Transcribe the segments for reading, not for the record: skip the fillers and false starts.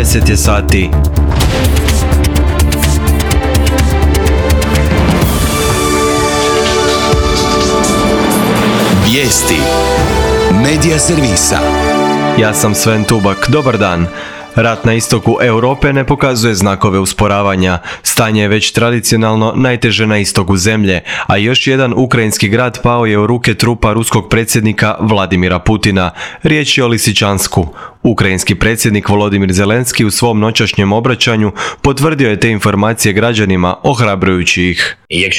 10 je sati. Vijesti Medija servisa. Ja sam Sven Tubak, dobar dan. Rat na istoku Europe ne pokazuje znakove usporavanja. Stanje je već tradicionalno najteže na istoku zemlje, a još jedan ukrajinski grad pao je u ruke trupa ruskog predsjednika Vladimira Putina. Riječ je o Lisičansku. Ukrajinski predsjednik Volodimir Zelenski u svom noćašnjem obraćanju potvrdio je te informacije građanima, ohrabrujući ih.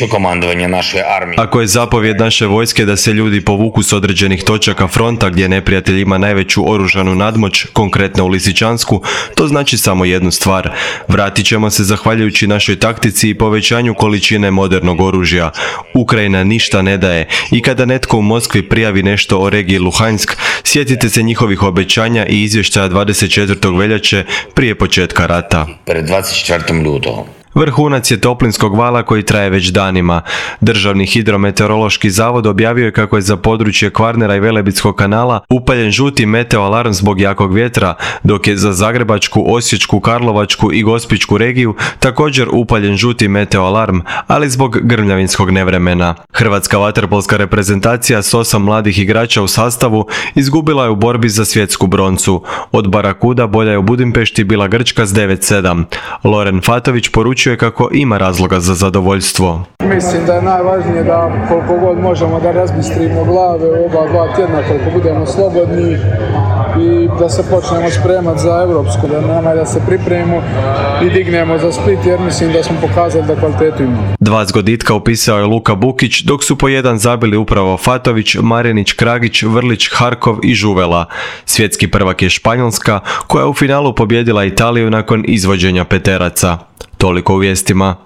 Ako je zapovjed naše vojske da se ljudi povuku s određenih točaka fronta gdje neprijatelj ima najveću oružanu nadmoć, konkretno u Lisičansku, to znači samo jednu stvar. Vratit ćemo se zahvaljujući našoj taktici i povećanju količine modernog oružja. Ukrajina ništa ne daje i kada netko u Moskvi prijavi nešto o regiji Luhansk, sjetite se njihovih obećanja i izvještaja 24. veljače prije početka rata. Pred 24. lutog. Vrhunac je toplinskog vala koji traje već danima. Državni hidrometeorološki zavod objavio je kako je za područje Kvarnera i Velebitskog kanala upaljen žuti meteoalarm zbog jakog vjetra, dok je za Zagrebačku, Osječku, Karlovačku i Gospićku regiju također upaljen žuti meteoalarm, ali zbog grmljavinskog nevremena. Hrvatska vaterpolska reprezentacija s 8 mladih igrača u sastavu izgubila je u borbi za svjetsku broncu. Od Barakuda bolja je u Budimpešti bila Grčka s 9-7. Loren Fatović poručio je kako ima razloga za zadovoljstvo. Mislim da je najvažnije da koliko god možemo da razbistrimo glave u oba dva tjedna, koliko budemo slobodni i da se počnemo spremati za Europsku, da se pripremimo i dignemo za Split, jer mislim da smo pokazali da kvalitetu imamo. 2 zgoditka upisao je Luka Bukić, dok su po jedan zabili upravo Fatović, Marinić, Kragić, Vrlić, Harkov i Žuvela. Svjetski prvak je Španjolska, koja je u finalu pobijedila Italiju nakon izvođenja peteraca. Toliko u vijestima.